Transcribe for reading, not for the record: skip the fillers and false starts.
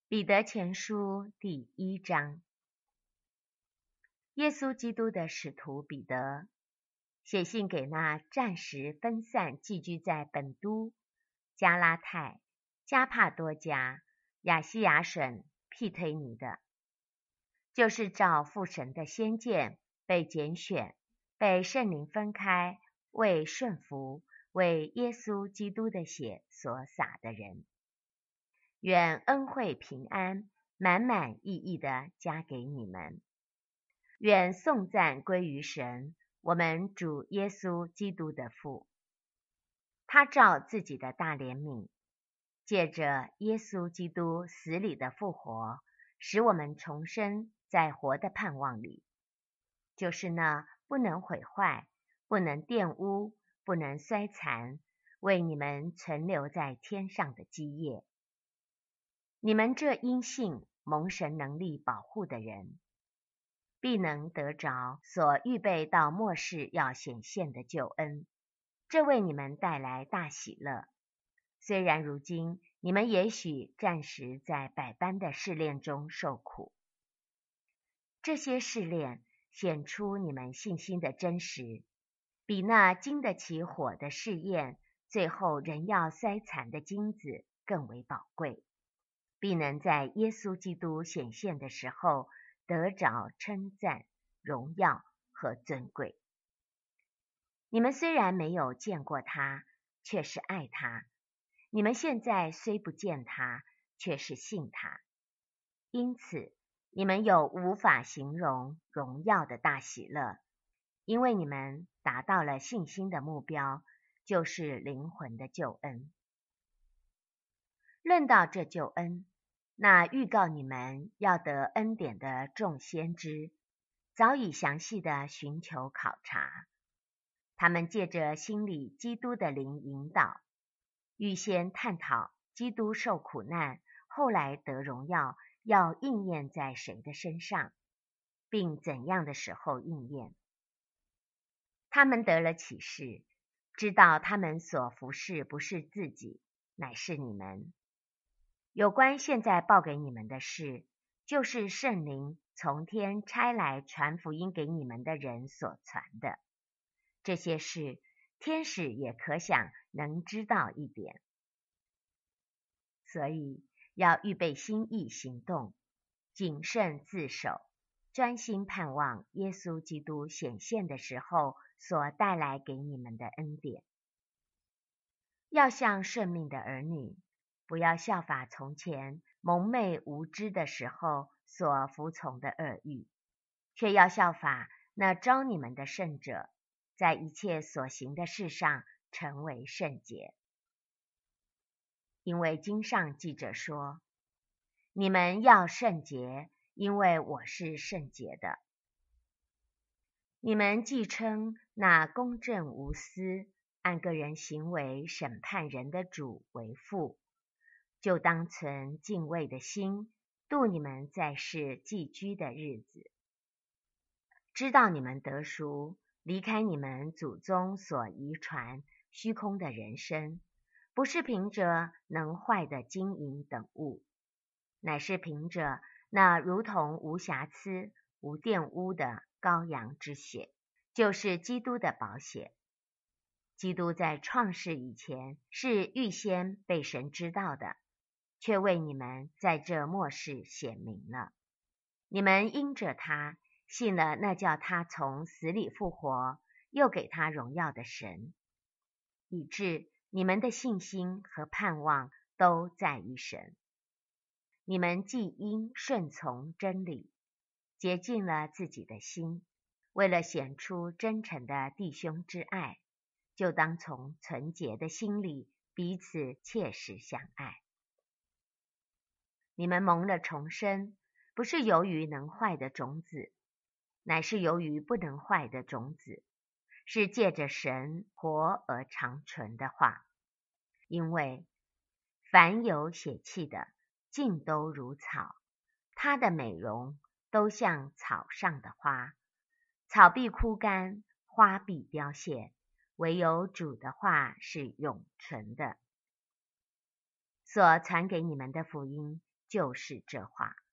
彼得前书第1章。耶稣基督的使徒彼得，写信给那暂时分散寄居在本都、加拉太、加帕多家、亚细亚省庇推尼的，就是照父神的先见被拣选，被圣灵分开，为顺服，为耶稣基督的血所洒的人。愿恩惠平安满满意意地加给你们。愿颂赞归于神，我们主耶稣基督的父。他照自己的大怜悯，借着耶稣基督死里的复活，使我们重生在活的盼望里，就是那不能毁坏、不能玷污、不能衰残，为你们存留在天上的基业。你们这因信蒙神能力保护的人，必能得着所预备到末世要显现的救恩，这为你们带来大喜乐。虽然如今你们也许暂时在百般的试炼中受苦，这些试炼显出你们信心的真实，比那经得起火的试验，最后仍要衰残的金子更为宝贵，必能在耶稣基督显现的时候得着称赞、荣耀和尊贵。你们虽然没有见过他，却是爱他；你们现在虽不见他，却是信他。因此，你们有无法形容荣耀的大喜乐，因为你们达到了信心的目标，就是灵魂的救恩。论到这救恩，那预告你们要得恩典的众先知，早已详细的寻求考察。他们借着心里基督的灵引导，预先探讨基督受苦难，后来得荣耀，要应验在谁的身上，并怎样的时候应验。他们得了启示，知道他们所服侍不是自己，乃是你们。有关现在报给你们的事，就是圣灵从天差来传福音给你们的人所传的。这些事，天使也可想能知道一点。所以要预备心意行动，谨慎自守，专心盼望耶稣基督显现的时候所带来给你们的恩典。要像顺命的儿女，不要效法从前蒙昧无知的时候所服从的恶欲，却要效法那召你们的圣者，在一切所行的事上成为圣洁。因为经上记着说，你们要圣洁，因为我是圣洁的。你们既称那公正无私，按个人行为审判人的主为父，就当存敬畏的心，度你们在世寄居的日子。知道你们得赎，离开你们祖宗所遗传虚空的人生，不是凭着能坏的金银等物，乃是凭着那如同无瑕疵、无玷污的羔羊之血，就是基督的宝血。基督在创世以前是预先被神知道的，却为你们在这末世显明了。你们因着他信了那叫他从死里复活，又给他荣耀的神，以致你们的信心和盼望都在于神。你们既因顺从真理，洁净了自己的心，为了显出真诚的弟兄之爱，就当从纯洁的心里彼此切实相爱。你们蒙了重生，不是由于能坏的种子，乃是由于不能坏的种子，是借着神活而长存的话。因为凡有血气的，尽都如草，它的美容都像草上的花，草必枯干，花必凋谢，唯有主的话是永存的。所传给你们的福音， 就是这话。